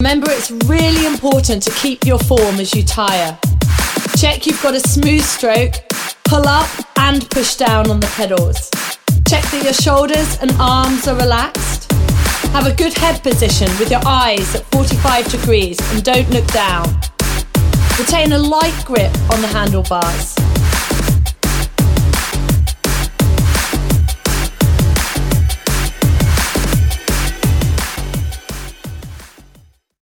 Remember, it's really important to keep your form as you tire. Check you've got a smooth stroke, pull up and push down on the pedals. Check that your shoulders and arms are relaxed. Have a good head position with your eyes at 45 degrees and don't look down. Retain a light grip on the handlebars.